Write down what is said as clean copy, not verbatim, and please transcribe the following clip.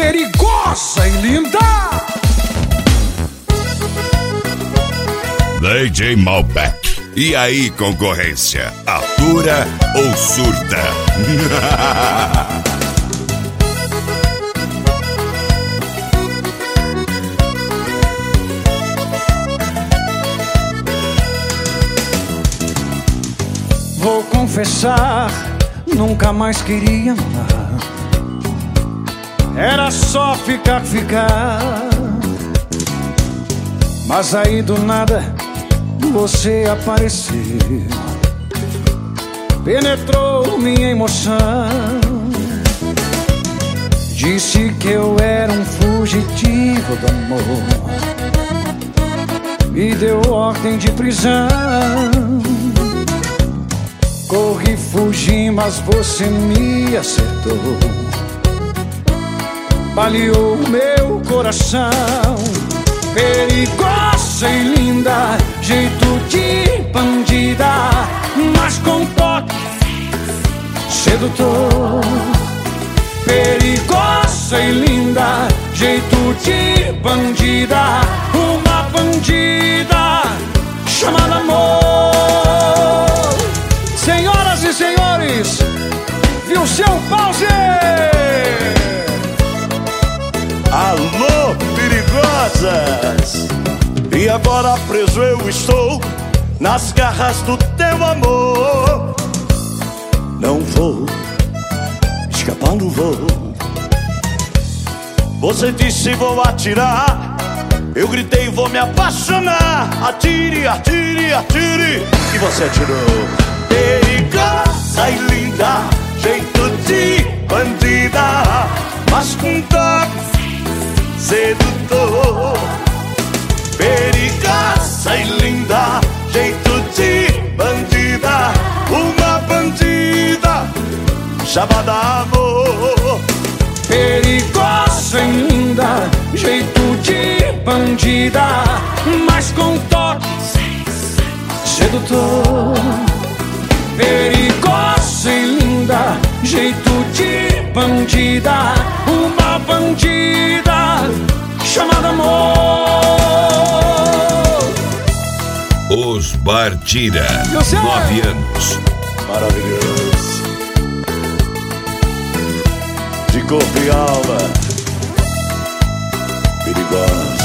perigosa e linda. DJ Malbec. E aí, concorrência? Atura ou surta? Vou confessar, nunca mais queria amar. Era só ficar. Mas aí do nada você apareceu, penetrou minha emoção, disse que eu era um fugitivo do amor, me deu ordem de prisão. Corri, fugi, mas você me acertou, baleou meu coração. Perigosa e linda, jeito de bandida, mas com toque sedutor. Perigosa e linda, jeito de bandida, uma bandida chamada amor. Senhoras e senhores, viu seu pause? Alô, perigosas! E agora preso eu estou nas garras do teu amor. Não vou escapar, não vou. Você disse vou atirar, eu gritei vou me apaixonar. Atire, atire, atire, e você atirou. Perigosa e linda, jeito de bandida, mas com toque sedutor. Perigosa e linda, jeito de bandida, uma bandida chamada amor. Perigosa e linda, jeito de bandida, mas com toque sedutor. Perigosa e linda, jeito de bandida, uma bandida chamada amor. Os Bartira, 9 anos. Maravilhoso. De corpo e alma. Perigosa.